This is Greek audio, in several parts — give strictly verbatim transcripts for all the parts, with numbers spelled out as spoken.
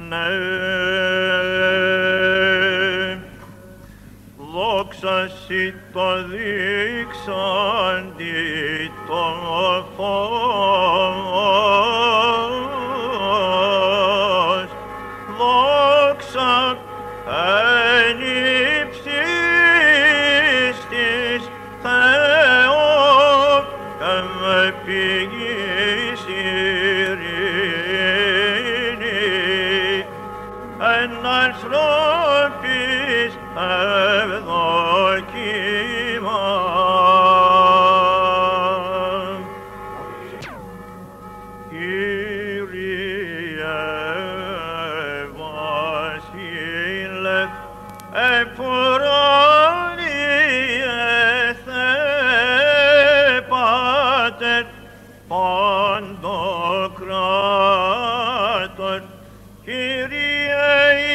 ναι, δόξα σοι το δείξαντι το φως, δόξα εν ύψης της Θεό και με πηγής ειρήνη εν ανθρώπης ευδοκίμα. Κύριε Βασίλευ, επουράνιε Θεέ Πάτερ παντοκράτορ, Κύριε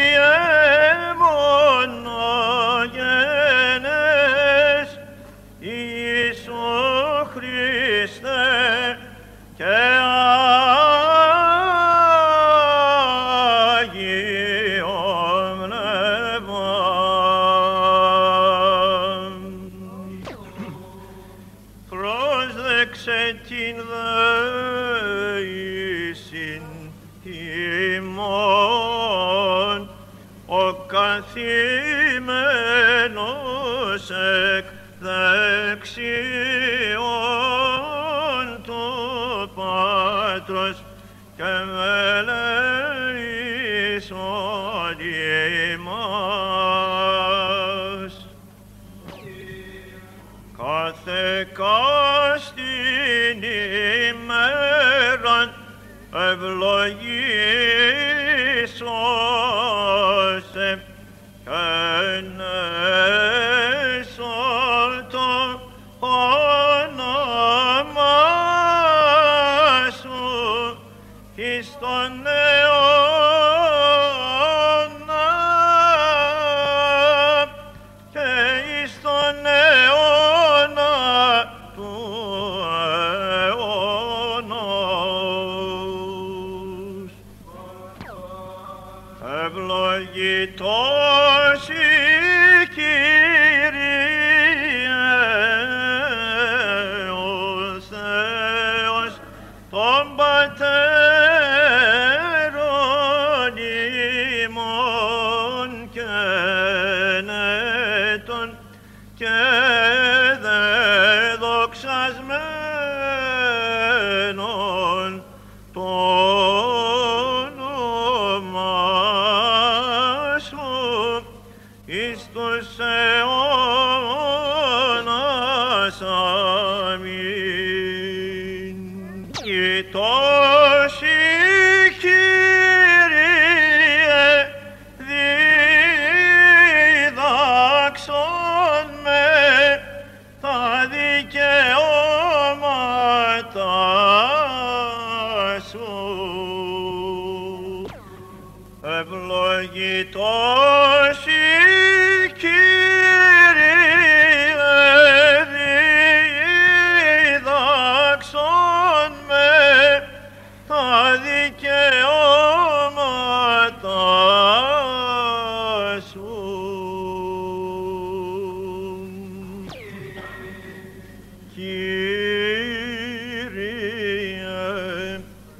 μονογενές, Ιησού Χριστέ και Άγιο Πνεύμα. Πρόσδεξε την δεήσιν ημών, ο καθημένος εκ δεξιών του Πάτρος και μελέησον ημάς. Κάθε κάστην ημέραν ευλογήσωσε και νέσον το όνομα σου εις τον αιώνα και εις τον αιώνα του αιώνος. Ευλογητός η Κύριε ο Θεός των πατέρων ημών και νέτων και δεδοξασμένων το όνομα σου εις τους αιώνας. Αμήν. Κοιτός η Κύριε δίδαξον με τα δικαιώματα σου. Ευλογητός η Κύριε δίδαξον με τα δικαιώματα σου. Κύριε,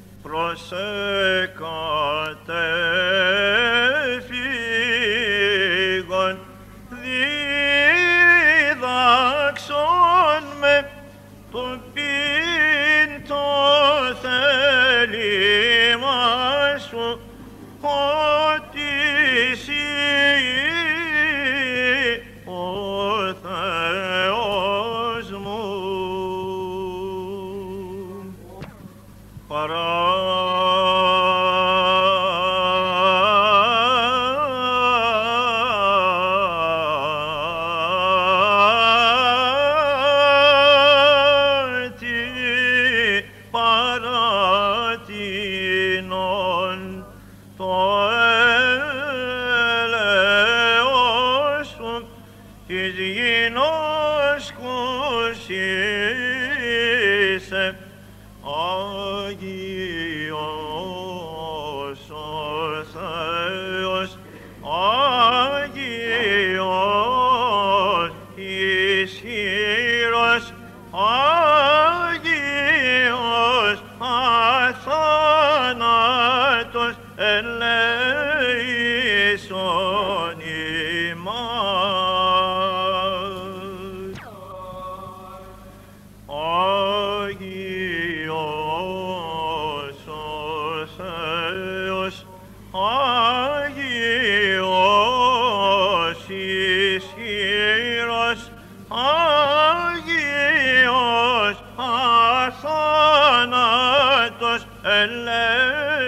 προσεκατέφυγον δίδαξον με το πειν το θέλημα σου, ότι εσύ ο Θεός μου. Παράτηνον το έλεος σου της γινώσκους είσαι Άγιος ο Θεός, Άγιος, ισχυρός, Άγιος, αθάνατος, ελέησον ημάς. Άγιος ο Θεός, Άγιος, ισχυρός, Άγιος, αθάνατος, ελέησον